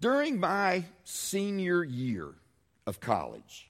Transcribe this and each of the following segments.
During my senior year of college,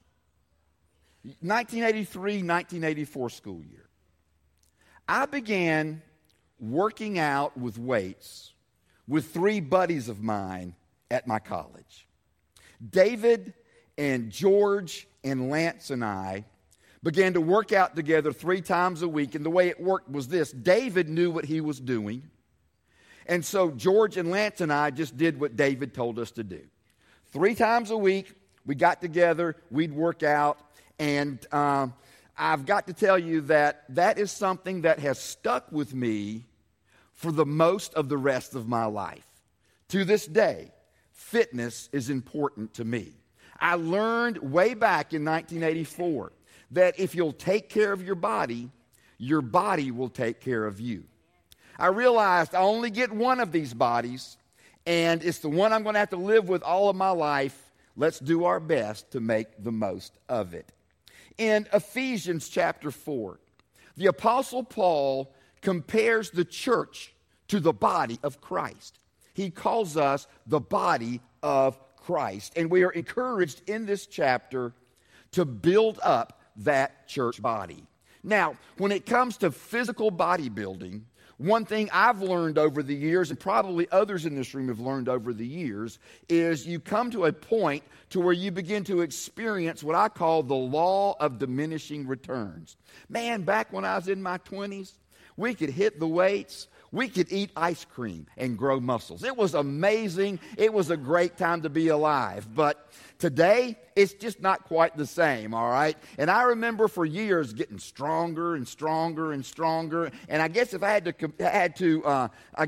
1983-1984 school year, I began working out with weights with three buddies of mine at my college. David and George and Lance and I began to work out together 3 times a week, and the way it worked was this. David knew what he was doing, and so George and Lance and I just did what David told us to do. 3 times a week, we got together, we'd work out, and I've got to tell you that is something that has stuck with me for the most of the rest of my life. To this day, fitness is important to me. I learned way back in 1984 that if you'll take care of your body will take care of you. I realized I only get one of these bodies, and it's the one I'm going to have to live with all of my life. Let's do our best to make the most of it. In Ephesians chapter 4, the Apostle Paul compares the church to the body of Christ. He calls us the body of Christ. And we are encouraged in this chapter to build up that church body. Now, when it comes to physical bodybuilding, one thing I've learned over the years, and probably others in this room have learned over the years, is you come to a point to where you begin to experience what I call the law of diminishing returns. Man, back when I was in my 20s, we could hit the weights. We could eat ice cream and grow muscles. It was amazing. It was a great time to be alive. But today, it's just not quite the same, all right? And I remember for years getting stronger and stronger and stronger. And I guess if I had to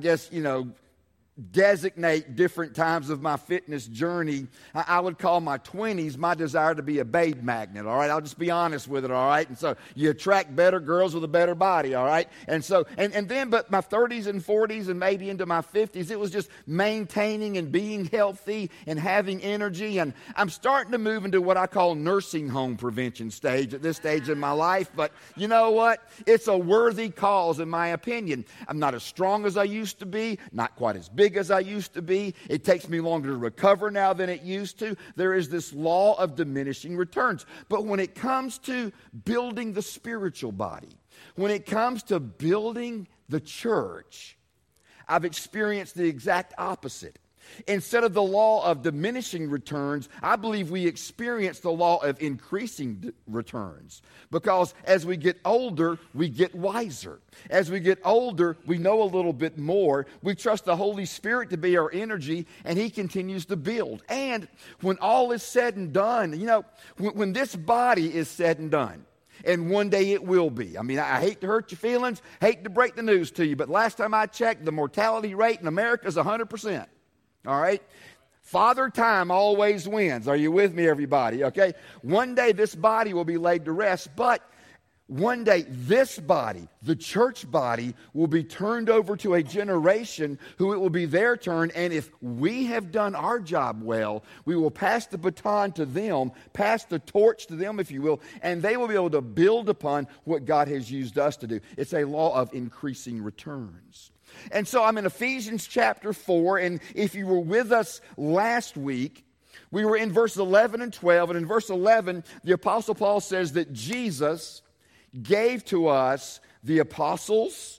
designate different times of my fitness journey, I would call my 20s my desire to be a babe magnet, all right? I'll just be honest with it, all right? And so you attract better girls with a better body, all right? And so, and then, but my 30s and 40s and maybe into my 50s, it was just maintaining and being healthy and having energy. And I'm starting to move into what I call nursing home prevention stage at this stage in my life. But you know what? It's a worthy cause in my opinion. I'm not as strong as I used to be, not quite as big as I used to be. It takes me longer to recover now than it used to. There is this law of diminishing returns. But when it comes to building the spiritual body, when it comes to building the church, I've experienced the exact opposite. Instead of the law of diminishing returns, I believe we experience the law of increasing returns. Because as we get older, we get wiser. As we get older, we know a little bit more. We trust the Holy Spirit to be our energy, and He continues to build. And when all is said and done, you know, when this body is said and done, and one day it will be. I mean, I hate to hurt your feelings, hate to break the news to you, but last time I checked, the mortality rate in America is 100%. All right? Father Time always wins. Are you with me, everybody? Okay? One day this body will be laid to rest, but one day this body, the church body, will be turned over to a generation who it will be their turn, and if we have done our job well, we will pass the baton to them, pass the torch to them, if you will, and they will be able to build upon what God has used us to do. It's a law of increasing returns. And so I'm in Ephesians chapter 4, and if you were with us last week, we were in verses 11 and 12, and in verse 11, the Apostle Paul says that Jesus gave to us the apostles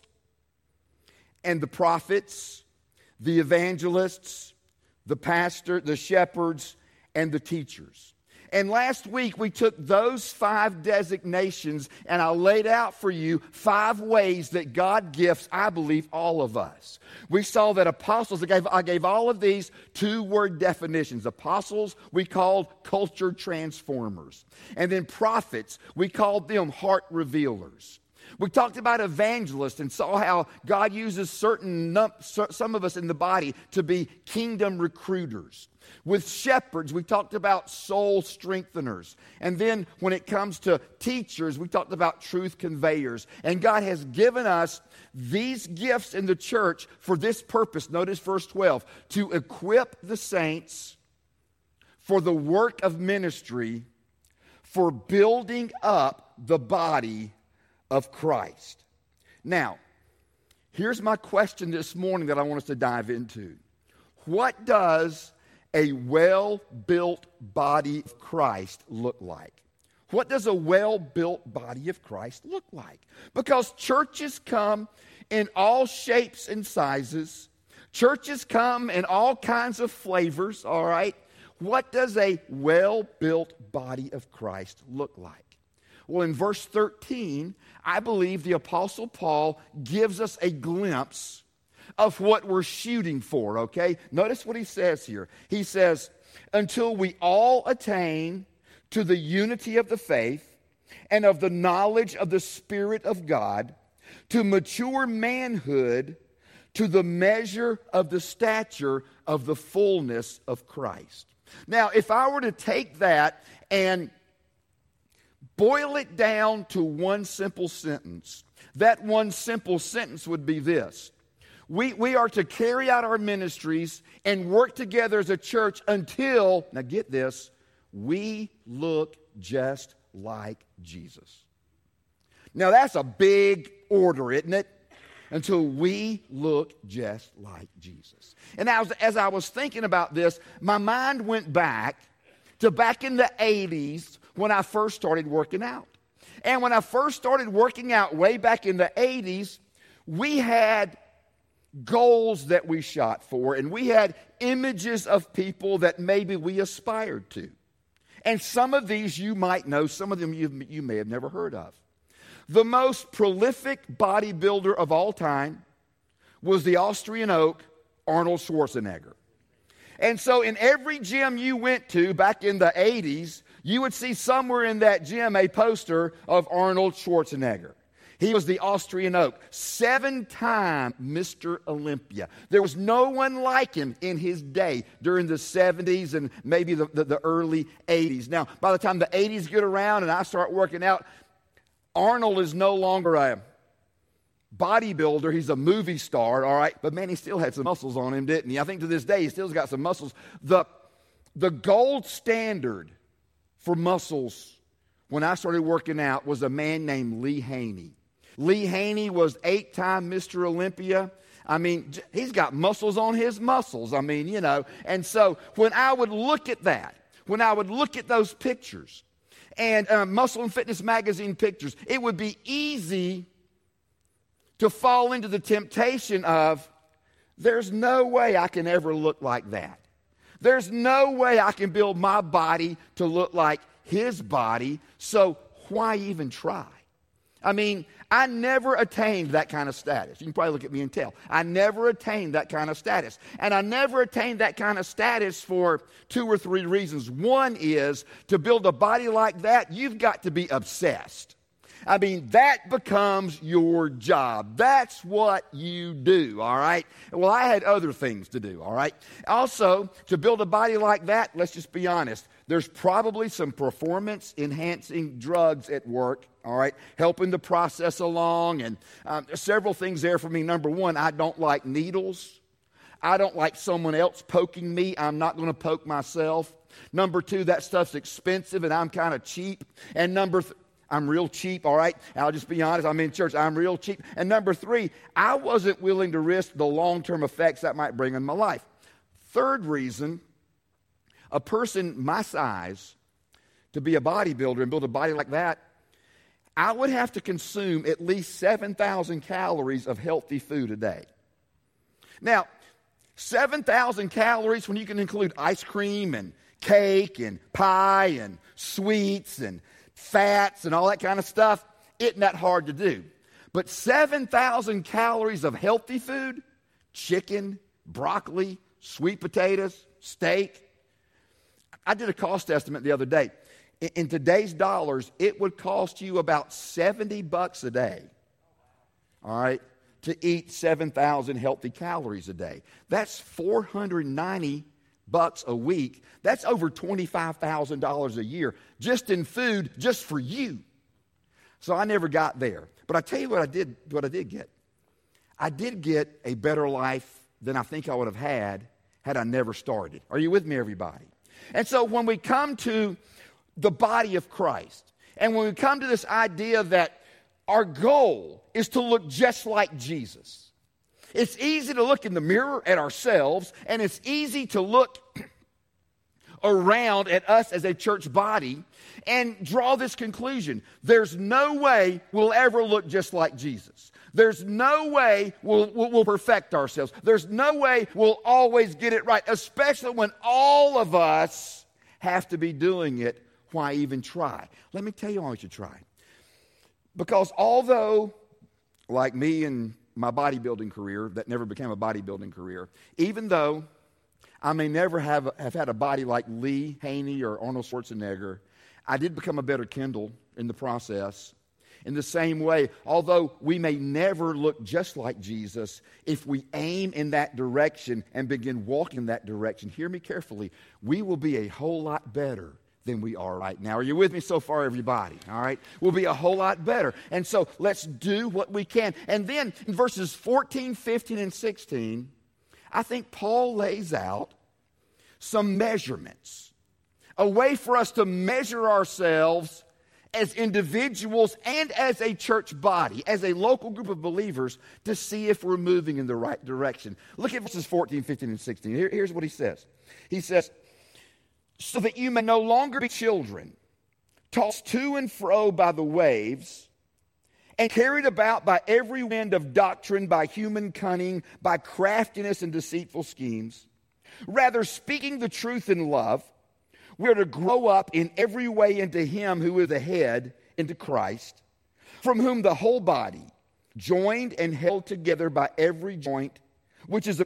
and the prophets, the evangelists, the pastor, the shepherds, and the teachers. And last week, we took those 5 designations, and I laid out for you 5 ways that God gifts, I believe, all of us. We saw that apostles, I gave all of these 2-word definitions. Apostles, we called culture transformers. And then prophets, we called them heart revealers. We talked about evangelists and saw how God uses some of us in the body to be kingdom recruiters. With shepherds, we talked about soul strengtheners. And then when it comes to teachers, we talked about truth conveyors. And God has given us these gifts in the church for this purpose. Notice verse 12. To equip the saints for the work of ministry, for building up the body of Christ. Now, here's my question this morning that I want us to dive into. What does a well-built body of Christ look like? What does a well-built body of Christ look like? Because churches come in all shapes and sizes. Churches come in all kinds of flavors, all right? What does a well-built body of Christ look like? Well, in verse 13, I believe the Apostle Paul gives us a glimpse of what we're shooting for, okay? Notice what he says here. He says, until we all attain to the unity of the faith and of the knowledge of the Spirit of God, to mature manhood, to the measure of the stature of the fullness of Christ. Now, if I were to take that and boil it down to one simple sentence, that one simple sentence would be this. We are to carry out our ministries and work together as a church until, now get this, we look just like Jesus. Now that's a big order, isn't it? Until we look just like Jesus. And as I was thinking about this, my mind went back to back in the 80s when I first started working out. And when I first started working out way back in the 80s, we had goals that we shot for, and we had images of people that maybe we aspired to. And some of these you might know, some of them you may have never heard of. The most prolific bodybuilder of all time was the Austrian oak, Arnold Schwarzenegger. And so in every gym you went to back in the 80s, you would see somewhere in that gym a poster of Arnold Schwarzenegger. He was the Austrian oak, 7-time Mr. Olympia. There was no one like him in his day during the 70s and maybe the early 80s. Now, by the time the 80s get around and I start working out, Arnold is no longer a bodybuilder. He's a movie star, all right? But man, he still had some muscles on him, didn't he? I think to this day he still's got some muscles. The gold standard for muscles when I started working out was a man named Lee Haney. Lee Haney was 8-time Mr. Olympia. I mean, he's got muscles on his muscles. I mean, you know. And so when I would look at that, when I would look at those pictures, and Muscle and Fitness magazine pictures, it would be easy to fall into the temptation of, there's no way I can ever look like that. There's no way I can build my body to look like his body, so why even try? I mean, I never attained that kind of status. You can probably look at me and tell. I never attained that kind of status. And I never attained that kind of status for 2 or 3 reasons. One is, to build a body like that, you've got to be obsessed. I mean, that becomes your job. That's what you do, all right? Well, I had other things to do, all right? Also, to build a body like that, let's just be honest, there's probably some performance-enhancing drugs at work, all right, helping the process along, and several things there for me. Number one, I don't like needles. I don't like someone else poking me. I'm not going to poke myself. Number two, that stuff's expensive, and I'm kind of cheap. And I'm real cheap, all right? I'll just be honest. I'm in church. I'm real cheap. And number three, I wasn't willing to risk the long-term effects that might bring in my life. Third reason, a person my size, to be a bodybuilder and build a body like that, I would have to consume at least 7,000 calories of healthy food a day. Now, 7,000 calories when you can include ice cream and cake and pie and sweets and fats and all that kind of stuff, isn't that hard to do? But 7,000 calories of healthy food, chicken, broccoli, sweet potatoes, steak. I did a cost estimate the other day. In today's dollars, it would cost you about $70 a day, all right, to eat 7,000 healthy calories a day. That's $490 a week. That's over $25,000 a year just in food, just for you. So I never got there. But I tell you what I did get. I did get a better life than I think I would have had I never started. Are you with me, everybody? And so when we come to the body of Christ, and when we come to this idea that our goal is to look just like Jesus, it's easy to look in the mirror at ourselves, and it's easy to look around at us as a church body and draw this conclusion. There's no way we'll ever look just like Jesus. There's no way we'll perfect ourselves. There's no way we'll always get it right, especially when all of us have to be doing it. Why even try? Let me tell you why we should try. Because although, like me and my bodybuilding career, that never became a bodybuilding career, even though I may never have had a body like Lee Haney or Arnold Schwarzenegger, I did become a better Kendall in the process. In the same way, although we may never look just like Jesus, if we aim in that direction and begin walking in that direction, hear me carefully, we will be a whole lot better than we are right now. Are you with me so far, everybody? All right? We'll be a whole lot better. And so let's do what we can. And then in verses 14, 15, and 16, I think Paul lays out some measurements, a way for us to measure ourselves as individuals and as a church body, as a local group of believers, to see if we're moving in the right direction. Look at verses 14, 15, and 16. Here's what he says. He says, so that you may no longer be children, tossed to and fro by the waves, and carried about by every wind of doctrine, by human cunning, by craftiness and deceitful schemes. Rather, speaking the truth in love, we're to grow up in every way into Him who is the head, into Christ, from whom the whole body, joined and held together by every joint, with which it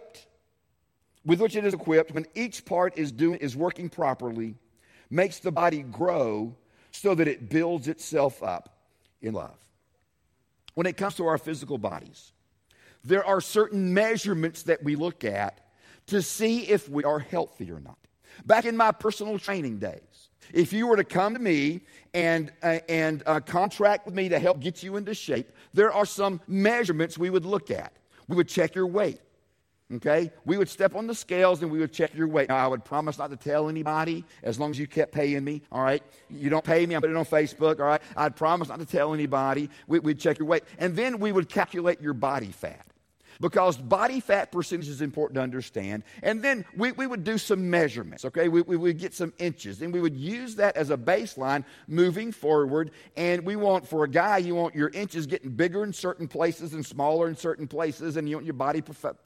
is equipped, when each part is working properly, makes the body grow so that it builds itself up in love. When it comes to our physical bodies, there are certain measurements that we look at to see if we are healthy or not. Back in my personal training days, if you were to come to me and contract with me to help get you into shape, there are some measurements we would look at. We would check your weight. Okay? We would step on the scales and we would check your weight. Now, I would promise not to tell anybody as long as you kept paying me, all right? You don't pay me, I put it on Facebook, all right? I'd promise not to tell anybody. We'd check your weight. And then we would calculate your body fat, because body fat percentage is important to understand. And then we would do some measurements, okay? We would get some inches, and we would use that as a baseline moving forward. And for a guy, you want your inches getting bigger in certain places and smaller in certain places, and you want your body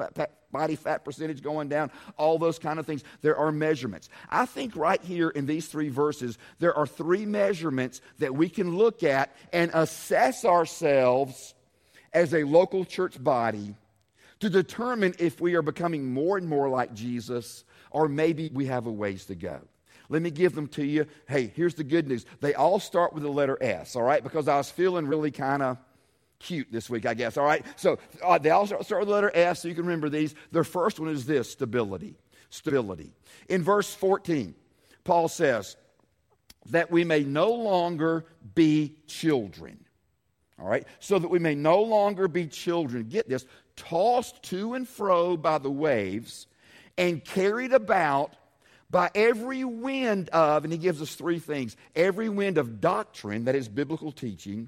fat percentage going down, all those kind of things. There are measurements. I think right here in these 3 verses, there are 3 measurements that we can look at and assess ourselves as a local church body to determine if we are becoming more and more like Jesus, or maybe we have a ways to go. Let me give them to you. Hey, here's the good news. They all start with the letter S, all right? Because I was feeling really kind of cute this week, I guess, all right? So they all start with the letter S, so you can remember these. The first one is this: stability. Stability. In verse 14, Paul says that we may no longer be children. All right? So that we may no longer be children. Get this: tossed to and fro by the waves and carried about by every wind of, and he gives us 3 things: every wind of doctrine, that is biblical teaching;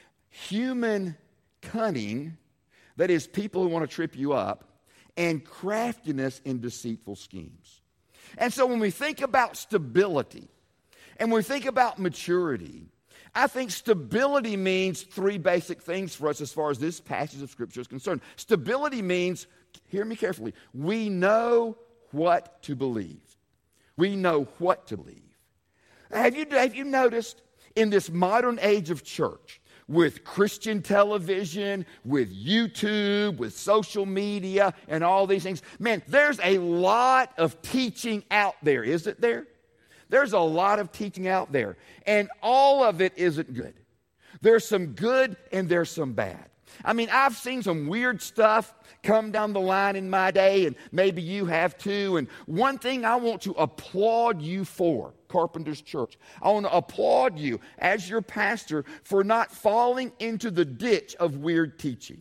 human cunning, that is people who want to trip you up; and craftiness in deceitful schemes. And so when we think about stability and when we think about maturity, I think stability means 3 basic things for us as far as this passage of Scripture is concerned. Stability means, hear me carefully, we know what to believe. We know what to believe. Have you noticed in this modern age of church, with Christian television, with YouTube, with social media, and all these things, man, there's a lot of teaching out there, isn't there? There's a lot of teaching out there, and all of it isn't good. There's some good and there's some bad. I mean, I've seen some weird stuff come down the line in my day, and maybe you have too. And one thing I want to applaud you for, Carpenter's Church, I want to applaud you as your pastor for not falling into the ditch of weird teaching.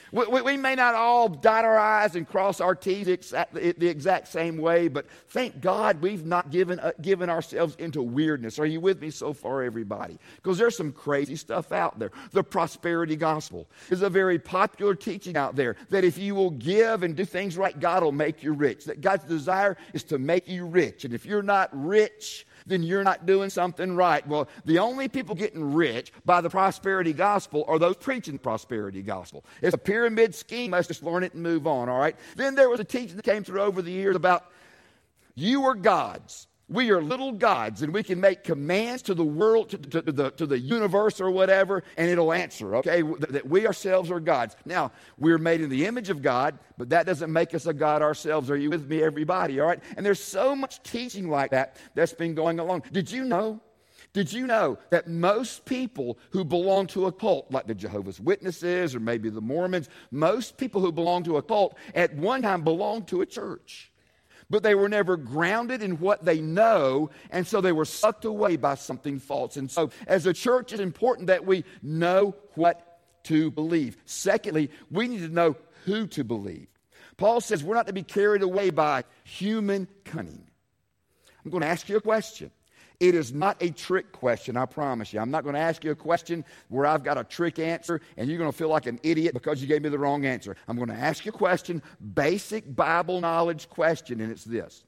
We may not all dot our I's and cross our T's the exact same way, but thank God we've not given ourselves into weirdness. Are you with me so far, everybody? Because there's some crazy stuff out there. The prosperity gospel is a very popular teaching out there that if you will give and do things right, God will make you rich. That God's desire is to make you rich. And if you're not rich, then you're not doing something right. Well, the only people getting rich by the prosperity gospel are those preaching the prosperity gospel. It's a pyramid scheme. Let's just learn it and move on, all right? Then there was a teaching that came through over the years about you are gods. We are little gods, and we can make commands to the world, to the universe or whatever, and it'll answer, okay? That we ourselves are gods. Now, we're made in the image of God, but that doesn't make us a god ourselves. Are you with me, everybody, all right? And there's so much teaching like that that's been going along. Did you know that most people who belong to a cult, like the Jehovah's Witnesses or maybe the Mormons, most people who belong to a cult at one time belonged to a church? But they were never grounded in what they know, and so they were sucked away by something false. And so as a church, it's important that we know what to believe. Secondly, we need to know who to believe. Paul says we're not to be carried away by human cunning. I'm going to ask you a question. It is not a trick question, I promise you. I'm not going to ask you a question where I've got a trick answer and you're going to feel like an idiot because you gave me the wrong answer. I'm going to ask you a question, basic Bible knowledge question, and it's this.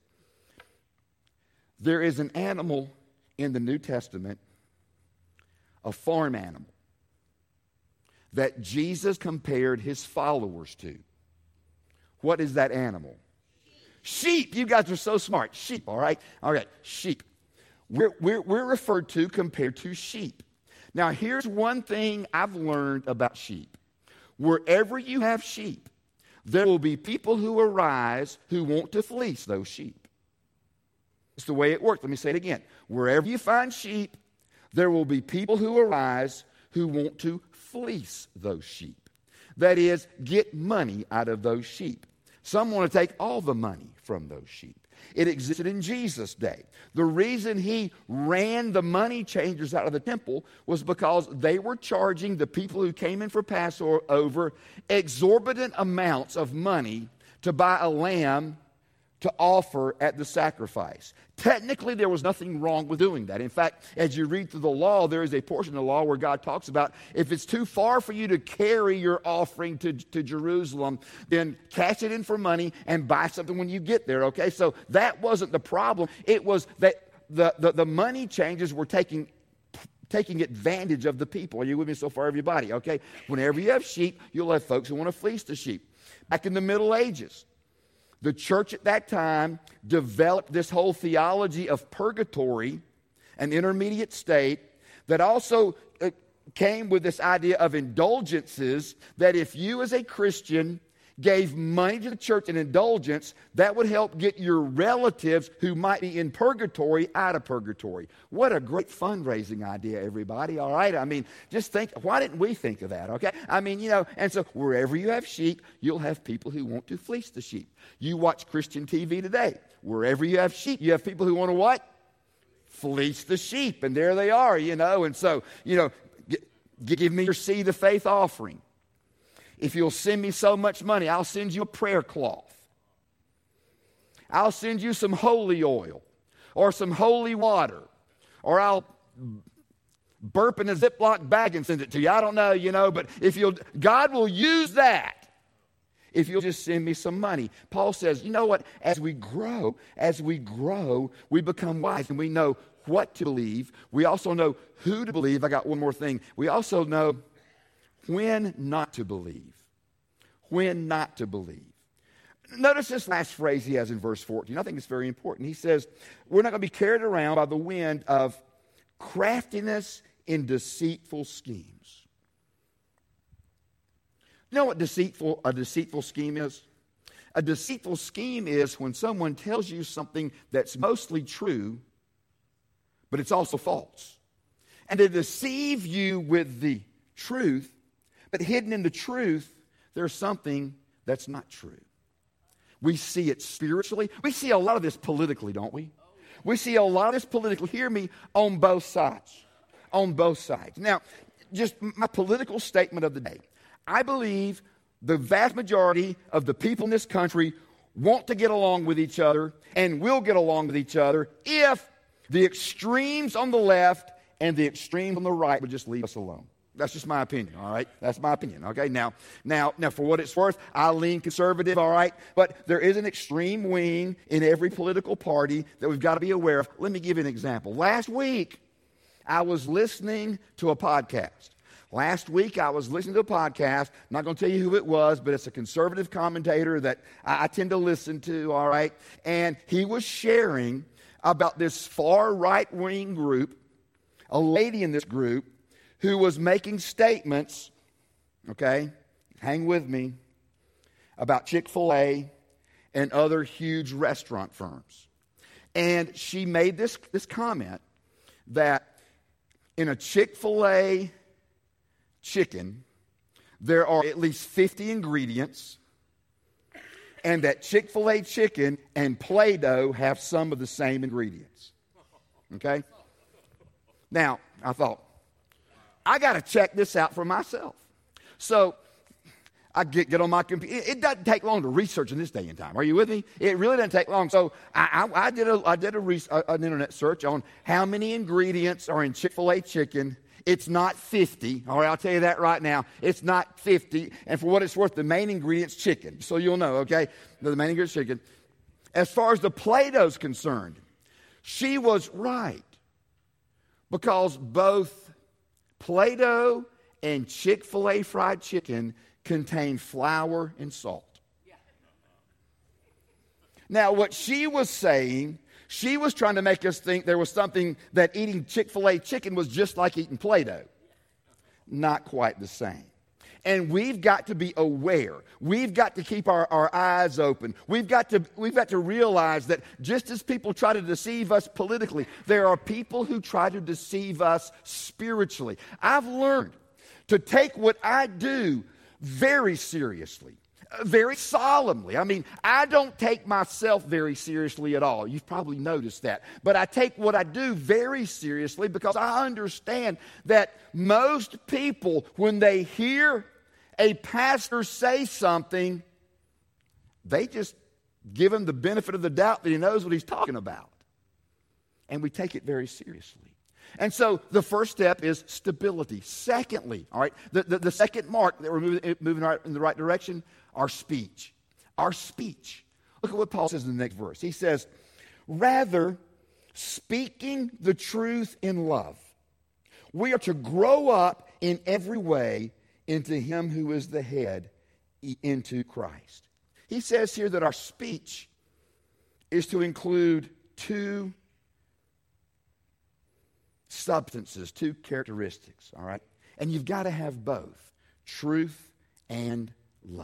There is an animal in the New Testament, a farm animal, that Jesus compared his followers to. What is that animal? Sheep. You guys are so smart. Sheep, all right? All right, sheep. We're referred to compared to sheep. Now, here's one thing I've learned about sheep. Wherever you have sheep, there will be people who arise who want to fleece those sheep. It's the way it works. Let me say it again. Wherever you find sheep, there will be people who arise who want to fleece those sheep. That is, get money out of those sheep. Some want to take all the money from those sheep. It existed in Jesus' day. The reason he ran the money changers out of the temple was because they were charging the people who came in for Passover exorbitant amounts of money to buy a lamb to offer at the sacrifice. Technically, there was nothing wrong with doing that. In fact, as you read through the law, there is a portion of the law where God talks about if it's too far for you to carry your offering to Jerusalem, then cash it in for money and buy something when you get there, okay? So that wasn't the problem. It was that the money changers were taking advantage of the people. Are you with me so far, everybody? Okay? Whenever you have sheep, you'll have folks who want to fleece the sheep. Back in the Middle Ages, the church at that time developed this whole theology of purgatory, an intermediate state, that also came with this idea of indulgences, that if you as a Christian gave money to the church in indulgence, that would help get your relatives who might be in purgatory out of purgatory. What a great fundraising idea, everybody, all right? I mean, just think, why didn't we think of that, okay? I mean, and so wherever you have sheep, you'll have people who want to fleece the sheep. You watch Christian TV today. Wherever you have sheep, you have people who want to what? Fleece the sheep, and there they are, and so, give me your seed of faith offering. If you'll send me so much money, I'll send you a prayer cloth. I'll send you some holy oil or some holy water, or I'll burp in a Ziploc bag and send it to you. I don't know, but God will use that if you'll just send me some money. Paul says, you know what? As we grow, we become wise and we know what to believe. We also know who to believe. I got one more thing. We also know when not to believe. When not to believe. Notice this last phrase he has in verse 14. I think it's very important. He says, we're not going to be carried around by the wind of craftiness in deceitful schemes. You know what a deceitful scheme is? A deceitful scheme is when someone tells you something that's mostly true, but it's also false. And to deceive you with the truth, but hidden in the truth, there's something that's not true. We see it spiritually. We see a lot of this politically, don't we? We see a lot of this politically. Hear me, on both sides. On both sides. Now, just my political statement of the day. I believe the vast majority of the people in this country want to get along with each other and will get along with each other if the extremes on the left and the extremes on the right would just leave us alone. That's just my opinion, all right? That's my opinion, okay? Now, for what it's worth, I lean conservative, all right? But there is an extreme wing in every political party that we've got to be aware of. Let me give you an example. Last week, I was listening to a podcast. I'm not going to tell you who it was, but it's a conservative commentator that I tend to listen to, all right? And he was sharing about this far right-wing group, a lady in this group, who was making statements, okay, hang with me, about Chick-fil-A and other huge restaurant firms. And she made this comment that in a Chick-fil-A chicken, there are at least 50 ingredients, and that Chick-fil-A chicken and Play-Doh have some of the same ingredients. Okay? Now, I thought, I got to check this out for myself. So I get on my computer. It doesn't take long to research in this day and time. Are you with me? It really doesn't take long. So I did an internet search on how many ingredients are in Chick-fil-A chicken. It's not 50. All right, I'll tell you that right now. It's not 50. And for what it's worth, the main ingredient's chicken. So you'll know, okay? The main ingredient's chicken. As far as the Play-Doh's concerned, she was right. Because both Play-Doh and Chick-fil-A fried chicken contain flour and salt. Now, what she was saying, she was trying to make us think there was something that eating Chick-fil-A chicken was just like eating Play-Doh. Not quite the same. And we've got to be aware. We've got to keep our eyes open. We've got to realize that just as people try to deceive us politically, there are people who try to deceive us spiritually. I've learned to take what I do very seriously, very solemnly. I mean, I don't take myself very seriously at all. You've probably noticed that. But I take what I do very seriously because I understand that most people, when they hear a pastor say something, they just give him the benefit of the doubt that he knows what he's talking about. And we take it very seriously. And so the first step is stability. Secondly, all right, the second mark that we're moving in the right direction, our speech. Our speech. Look at what Paul says in the next verse. He says, rather, speaking the truth in love, we are to grow up in every way into him who is the head, into Christ. He says here that our speech is to include two substances, two characteristics, all right? And you've got to have both, truth and love.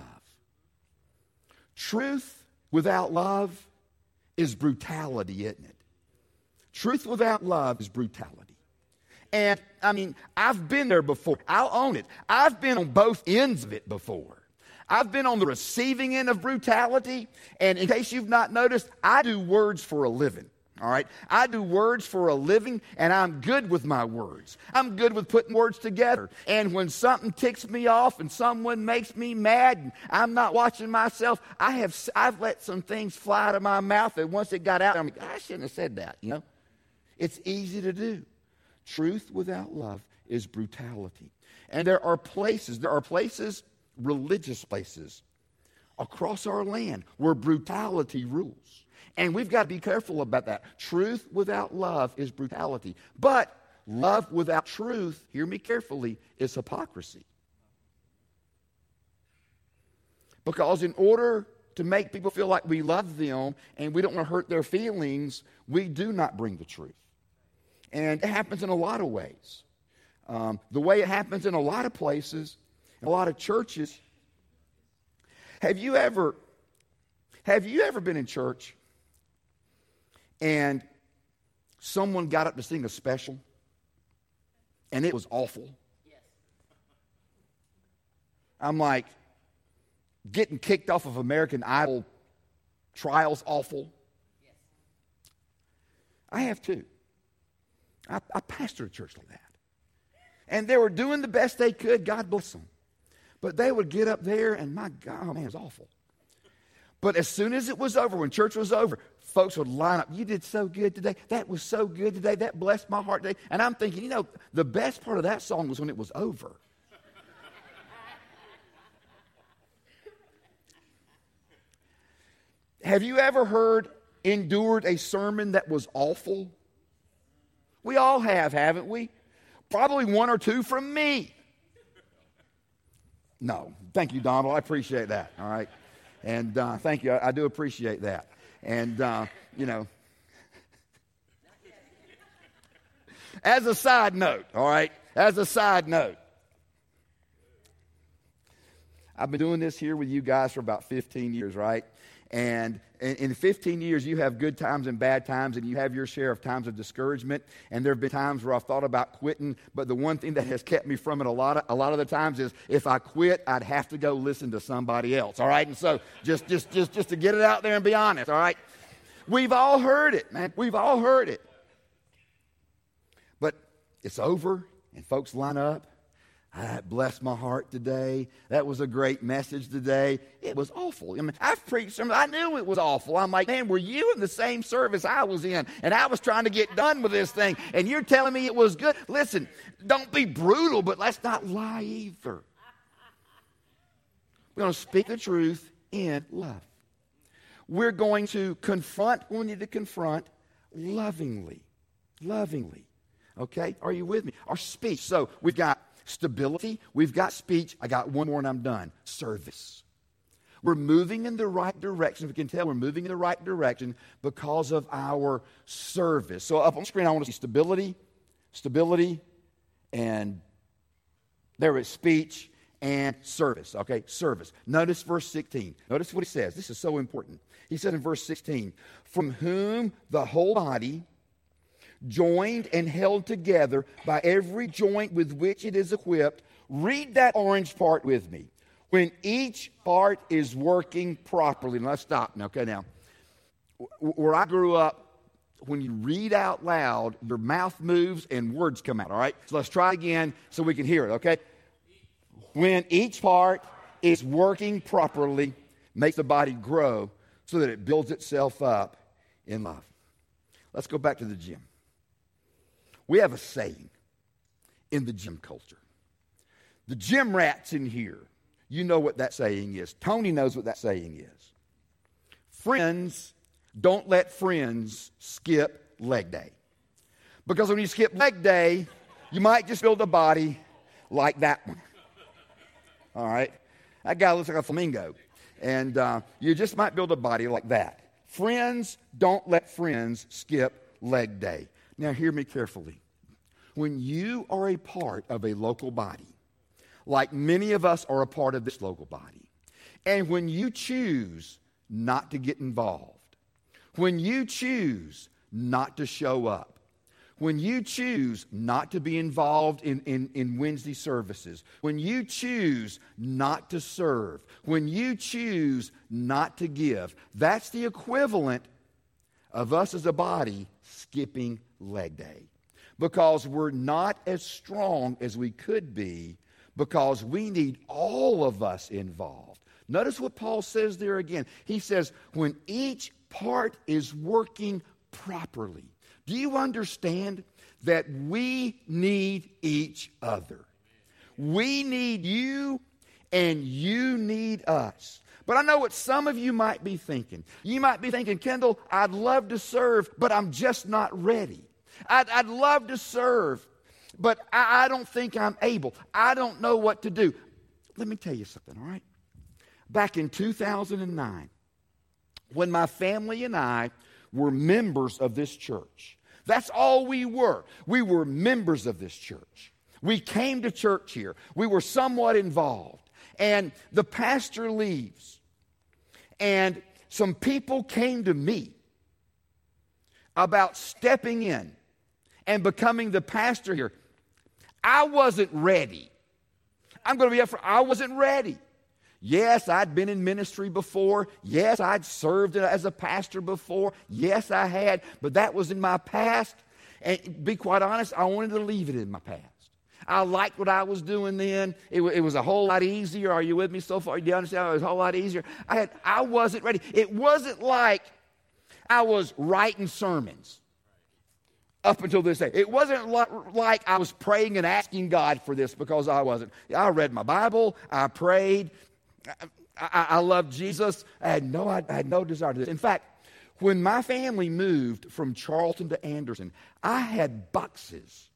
Truth without love is brutality, isn't it? Truth without love is brutality. And, I mean, I've been there before. I'll own it. I've been on both ends of it before. I've been on the receiving end of brutality, and in case you've not noticed, I do words for a living. All right? I do words for a living, and I'm good with my words. I'm good with putting words together. And when something ticks me off and someone makes me mad and I'm not watching myself, I've let some things fly out of my mouth, and once it got out, I'm like, I shouldn't have said that, you know? It's easy to do. Truth without love is brutality. And there are places, religious places, across our land where brutality rules. And we've got to be careful about that. Truth without love is brutality. But love without truth, hear me carefully, is hypocrisy. Because in order to make people feel like we love them and we don't want to hurt their feelings, we do not bring the truth. And it happens in a lot of ways. The way it happens in a lot of places, in a lot of churches. Have you ever been in church and someone got up to sing a special and it was awful? Yes. I'm like, getting kicked off of American Idol trials awful? Yes. I have too. I pastored a church like that. And they were doing the best they could. God bless them. But they would get up there, and my God, oh man, it was awful. But as soon as it was over, when church was over, folks would line up. You did so good today. That was so good today. That blessed my heart today. And I'm thinking, the best part of that song was when it was over. Have you ever endured a sermon that was awful? We all have, haven't we? Probably one or two from me. No. Thank you, Donald. I appreciate that. All right. And thank you. I do appreciate that. And, as a side note, all right, as a side note, I've been doing this here with you guys for about 15 years, right? And in 15 years, you have good times and bad times, and you have your share of times of discouragement. And there have been times where I've thought about quitting, but the one thing that has kept me from it a lot of the times is if I quit, I'd have to go listen to somebody else. All right, and so just to get it out there and be honest. All right, we've all heard it, man. We've all heard it, but it's over, and folks line up. That blessed my heart today. That was a great message today. It was awful. I mean, I've preached sermons. I knew it was awful. I'm like, man, were you in the same service I was in? And I was trying to get done with this thing. And you're telling me it was good? Listen, don't be brutal, but let's not lie either. We're going to speak the truth in love. We're going to confront when we need to confront lovingly. Lovingly. Okay? Are you with me? Our speech. So we've got stability, we've got speech. I got one more and I'm done. Service. We're moving in the right direction. We can tell we're moving in the right direction because of our service. So up on the screen, I want to see stability, and there is speech and service. Okay, service. Notice verse 16. Notice what he says. This is so important. He said in verse 16, from whom the whole body, joined and held together by every joint with which it is equipped. Read that orange part with me. When each part is working properly. Now let's stop. Okay, now, where I grew up, when you read out loud, your mouth moves and words come out, all right? So let's try again so we can hear it, okay? When each part is working properly, makes the body grow so that it builds itself up in love. Let's go back to the gym. We have a saying in the gym culture. The gym rats in here, you know what that saying is. Tony knows what that saying is. Friends, don't let friends skip leg day. Because when you skip leg day, you might just build a body like that one. All right? That guy looks like a flamingo. And you just might build a body like that. Friends, don't let friends skip leg day. Now, hear me carefully. When you are a part of a local body, like many of us are a part of this local body, and when you choose not to get involved, when you choose not to show up, when you choose not to be involved in Wednesday services, when you choose not to serve, when you choose not to give, that's the equivalent of us as a body skipping leg day. Because we're not as strong as we could be, because we need all of us involved. Notice what Paul says there again. He says, when each part is working properly. Do you understand that we need each other? We need you and you need us. But I know what some of you might be thinking. You might be thinking, Kendall, I'd love to serve, but I'm just not ready. I'd love to serve, but I don't think I'm able. I don't know what to do. Let me tell you something, all right? Back in 2009, when my family and I were members of this church, that's all we were. We were members of this church. We came to church here. We were somewhat involved. And the pastor leaves. And some people came to me about stepping in and becoming the pastor here. I wasn't ready. I'm going to be up for, I wasn't ready. Yes, I'd been in ministry before. Yes, I'd served as a pastor before. Yes, I had, but that was in my past. And to be quite honest, I wanted to leave it in my past. I liked what I was doing then. It was a whole lot easier. Are you with me so far? Do you understand? It was a whole lot easier. I wasn't ready. It wasn't like I was writing sermons up until this day. It wasn't like I was praying and asking God for this, because I wasn't. I read my Bible. I prayed. I loved Jesus. I had no desire to do this. In fact, when my family moved from Charlton to Anderson, I had boxes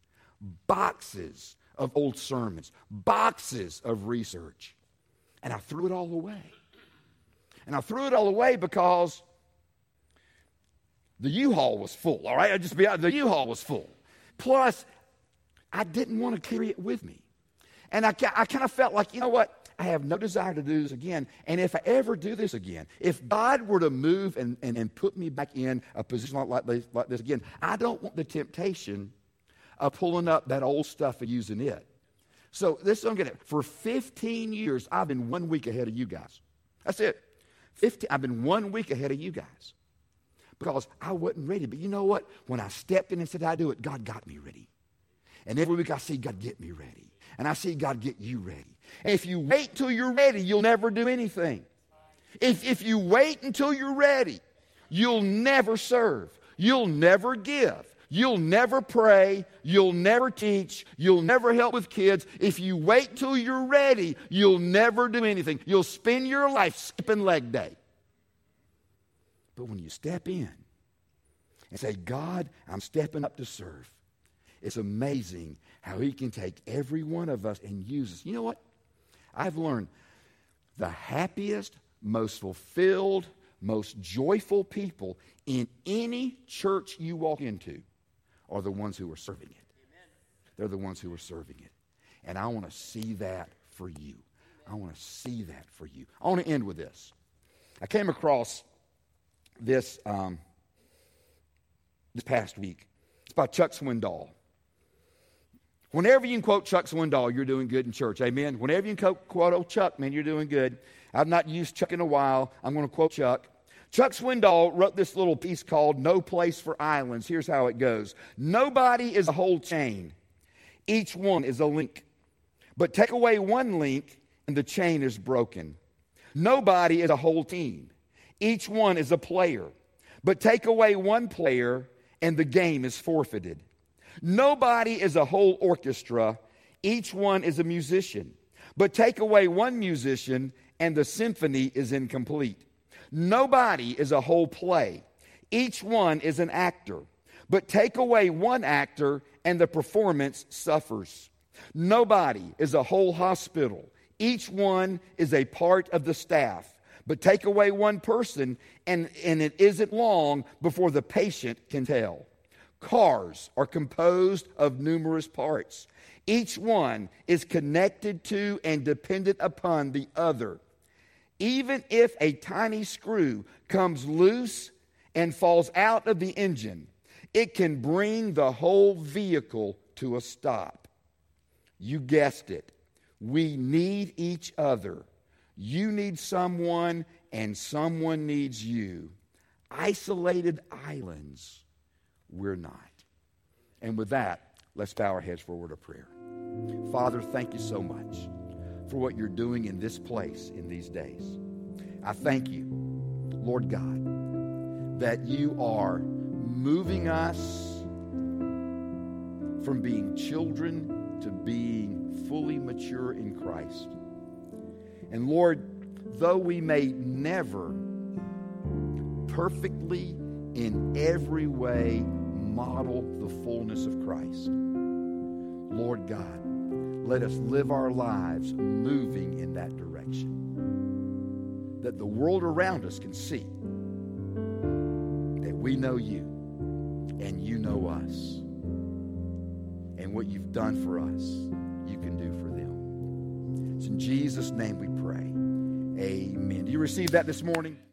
of old sermons, boxes of research, and I threw it all away. And I threw it all away because the U-Haul was full, all right? The U-Haul was full. Plus, I didn't want to carry it with me. And I kind of felt like, you know what? I have no desire to do this again. And if I ever do this again, if God were to move and put me back in a position like this again, I don't want the temptation of pulling up that old stuff and using it. So this don't get it. For 15 years, I've been 1 week ahead of you guys. That's it. I've been 1 week ahead of you guys because I wasn't ready. But you know what? When I stepped in and said I'd do it, God got me ready. And every week I see God get me ready. And I see God get you ready. And if you wait till you're ready, you'll never do anything. If you wait until you're ready, you'll never serve. You'll never give. You'll never pray. You'll never teach. You'll never help with kids. If you wait till you're ready, you'll never do anything. You'll spend your life skipping leg day. But when you step in and say, God, I'm stepping up to serve, it's amazing how He can take every one of us and use us. You know what? I've learned the happiest, most fulfilled, most joyful people in any church you walk into are the ones who are serving it. Amen. They're the ones who are serving it. And I want to see that for you. I want to see that for you. I want to end with this. I came across this this past week. It's by Chuck Swindoll. Whenever you can quote Chuck Swindoll, you're doing good in church. Amen. Whenever you can quote old Chuck, man, you're doing good. I've not used Chuck in a while. I'm going to quote Chuck. Chuck Swindoll wrote this little piece called No Place for Islands. Here's how it goes. Nobody is a whole chain. Each one is a link. But take away one link and the chain is broken. Nobody is a whole team. Each one is a player. But take away one player and the game is forfeited. Nobody is a whole orchestra. Each one is a musician. But take away one musician and the symphony is incomplete. Nobody is a whole play. Each one is an actor. But take away one actor and the performance suffers. Nobody is a whole hospital. Each one is a part of the staff. But take away one person and it isn't long before the patient can tell. Cars are composed of numerous parts. Each one is connected to and dependent upon the other. Even if a tiny screw comes loose and falls out of the engine, it can bring the whole vehicle to a stop. You guessed it. We need each other. You need someone, and someone needs you. Isolated islands, we're not. And with that, let's bow our heads for a word of prayer. Father, thank you so much for what you're doing in this place in these days. I thank you, Lord God, that you are moving us from being children to being fully mature in Christ. And Lord, though we may never perfectly in every way model the fullness of Christ, Lord God, let us live our lives moving in that direction, that the world around us can see that we know you and you know us, and what you've done for us, you can do for them. It's in Jesus' name we pray. Amen. Do you receive that this morning?